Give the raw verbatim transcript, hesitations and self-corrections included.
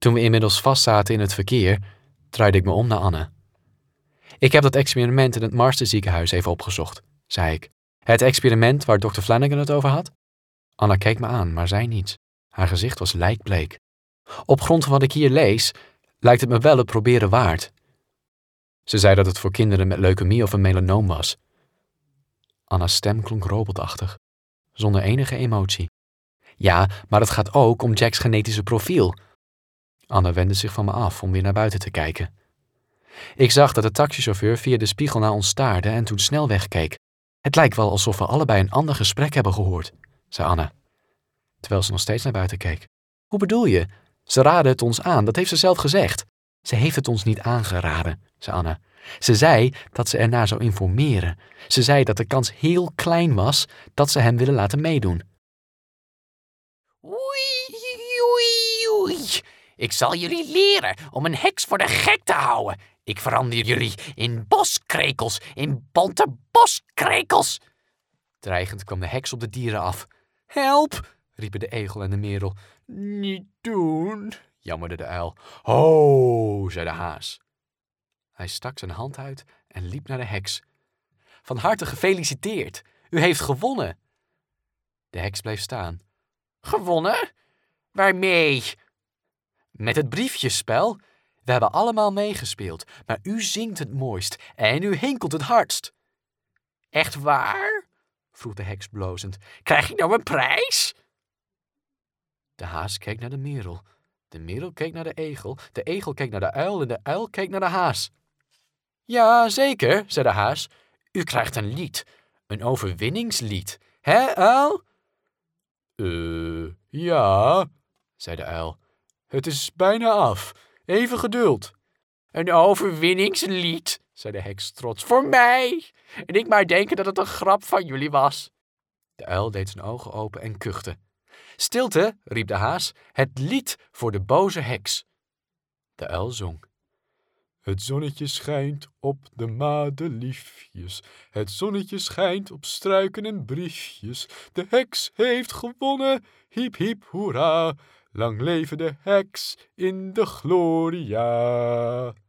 Toen we inmiddels vastzaten in het verkeer, draaide ik me om naar Anne. Ik heb dat experiment in het Marsden ziekenhuis even opgezocht, zei ik. Het experiment waar dokter Flanagan het over had? Anna keek me aan, maar zei niets. Haar gezicht was lijkbleek. Op grond van wat ik hier lees, lijkt het me wel het proberen waard. Ze zei dat het voor kinderen met leukemie of een melanoom was. Anna's stem klonk robotachtig, zonder enige emotie. Ja, maar het gaat ook om Jack's genetische profiel. Anne wendde zich van me af om weer naar buiten te kijken. Ik zag dat de taxichauffeur via de spiegel naar ons staarde en toen snel wegkeek. Het lijkt wel alsof we allebei een ander gesprek hebben gehoord, zei Anne, terwijl ze nog steeds naar buiten keek. Hoe bedoel je? Ze raadde het ons aan, dat heeft ze zelf gezegd. Ze heeft het ons niet aangeraden, zei Anne. Ze zei dat ze ernaar zou informeren. Ze zei dat de kans heel klein was dat ze hem willen laten meedoen. Oei, oei, oei. Ik zal jullie leren om een heks voor de gek te houden. Ik verander jullie in boskrekels, in bonte boskrekels. Dreigend kwam de heks op de dieren af. Help, riepen de egel en de merel. Niet doen, jammerde de uil. Ho, zei de haas. Hij stak zijn hand uit en liep naar de heks. Van harte gefeliciteerd, u heeft gewonnen. De heks bleef staan. Gewonnen? Waarmee? Met het briefjesspel. We hebben allemaal meegespeeld, maar u zingt het mooist en u hinkelt het hardst. Echt waar? Vroeg de heks blozend. Krijg ik nou een prijs? De haas keek naar de merel. De merel keek naar de egel. De egel keek naar de uil en de uil keek naar de haas. Ja, zeker, zei de haas. U krijgt een lied. Een overwinningslied. Hè, uil? Eh, uh, ja, zei de uil. Het is bijna af. Even geduld. Een overwinningslied, zei de heks trots. Voor mij. En ik maar denken dat het een grap van jullie was. De uil deed zijn ogen open en kuchte. Stilte, riep de haas. Het lied voor de boze heks. De uil zong. Het zonnetje schijnt op de madeliefjes. Het zonnetje schijnt op struiken en briefjes. De heks heeft gewonnen. Hiep, hiep, hoera. Lang leven de heks in de gloria.